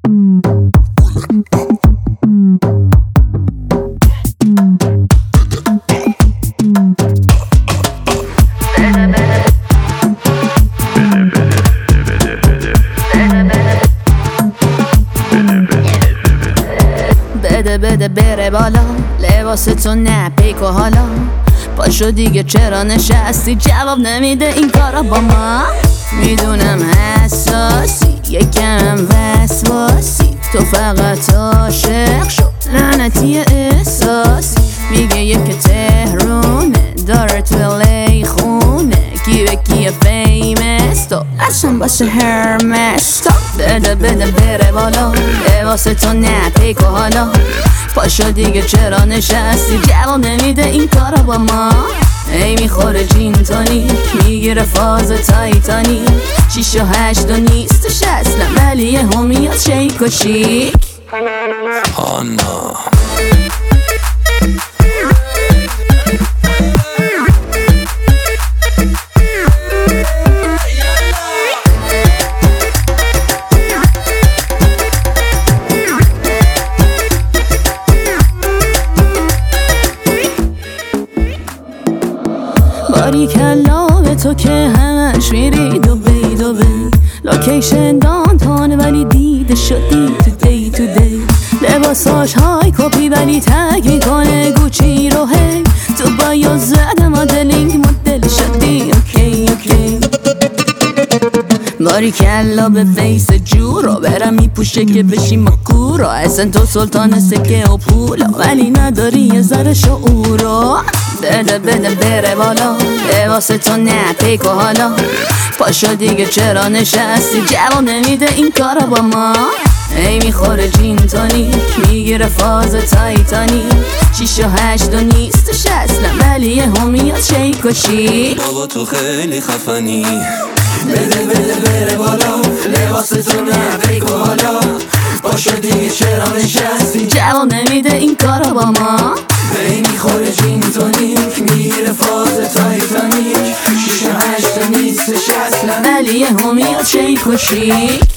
بده بده بره بالا، لباس تو نه پیکو حالا. پاشو دیگه چرا نشستی، جواب نمیده این کارا با ما. میدونم حساسی یکم وسواسی، تو فقط عاشق شو لعنتی احساسی. میگه یک تهرونه داره تو لی خونه، کیه کیه فیمس تو اصلا باشه هرمس تو. بده بده بره بالا، لباس تو نه پیکو حالا. پاشو دیگه چرا نشستی، جواب نمیده این کارا با ما. ای میخوره جین تونیک، میگیره فاز تایتانیک. 6 و 8 و نیستش اصلا، ولی یه همیاد شیک و شیک. آنا باریکلا به تو که همش میری دوبی دوبی. لوکیشن دانتان ولی دیده شدی تو دی تو دی. لباساش های کپی ولی تگ میکنه گوچی رو هی. تو بایو زده مدلینگ مدل شدی اوکی اوکی. باریکلا به فیس جورو، برم میپوشه که بشی مکورو. اصلا تو سلطان سکه و پولا، ولی نداری یه ذره شعورو. بده بده بره بالا، لباس تو نه پیکو حالا. پاشو دیگه چرا نشستی، جواب نمیده این کارا با ما. ای میخوره جین تونیک، میگیره فاز تایتانیک. 6 و 8 و نیستش اصلا، ولی یه همیاد شیک و شیک. بابا تو خیلی خفنی. بده بده بره بالا، لباس تو نه پیکو حالا. پاشو دیگه چرا نشستی، جواب نمیده این کارا با ما. ای میخوره جین تونیک، میگیره فاز تایتانیک. 6 و 8 و نیستش اصلا، ولی یه همیاد شیک و شیک.